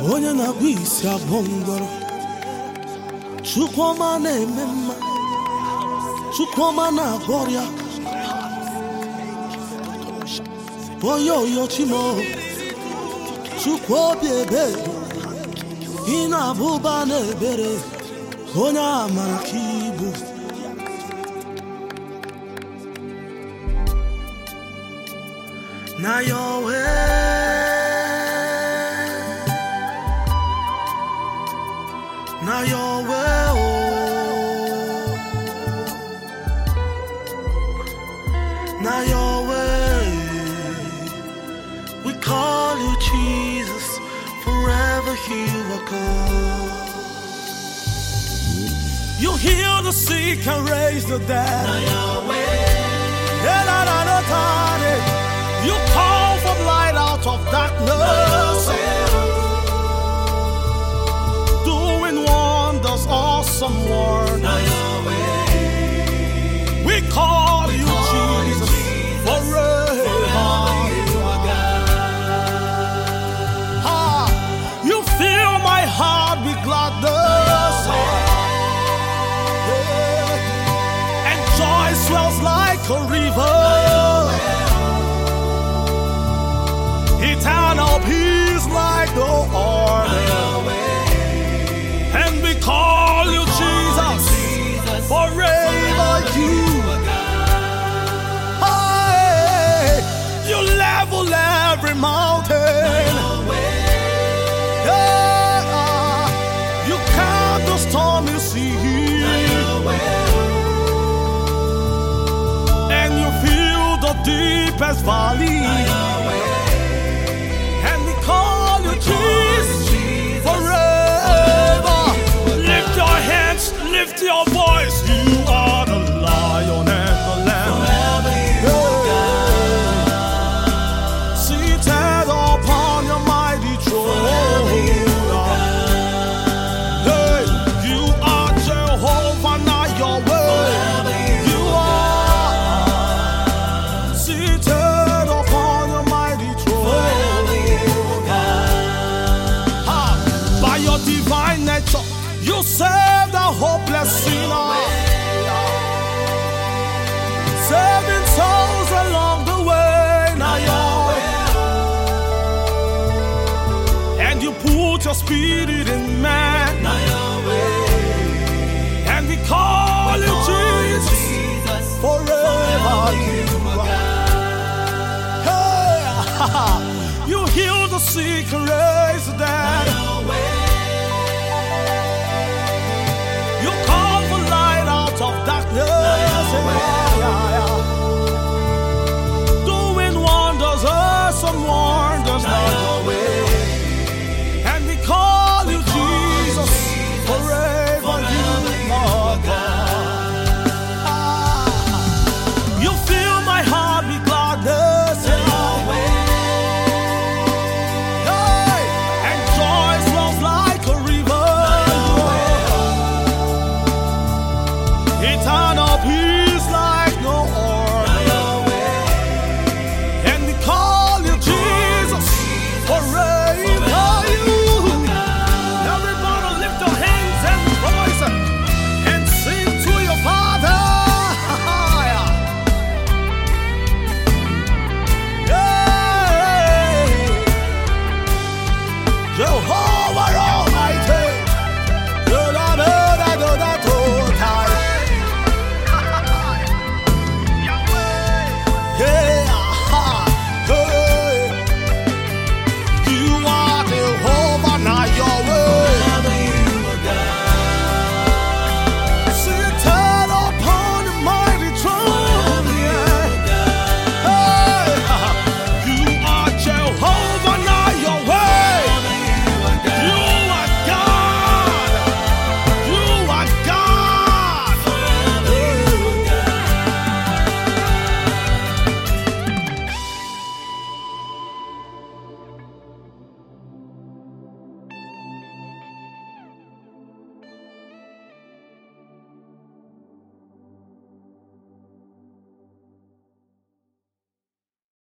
onye na-agba isi abụọ ngwọrọ Chukwuma na-eme mma Chukwuma na-agwọ ọrịa onye oyo chimo Chukwu obi ebere ị na-abụ ụba na ebere onye amara ka ibu na your way na your way oh na your way we call you Jesus forever you are God. You heal the sick and raise the dead. You call for light out of darkness. Doing wonders, awesome wonders. We call you Jesus forever. You fill my heart with gladness. And joy swells like a river. Eternal peace like no other. And we call you Jesus forever you. Hey, you level every mountain. Yeah, you calm the storm you see. And you fill the deepest valley. Call you Jesus forever. Lift your hands, lift your voice. You are the lion and the lamb. Seated upon your mighty throne. Hey, you are Jehovah, not your word. You are seated upon your mighty throne. Divine nature, you save the hopeless sinner, saving souls along the way. Now, and you put your spirit in man. And we call you Jesus forever. Hey, you heal the sick and raise the dead. Of darkness, doing wonders, awesome wonders.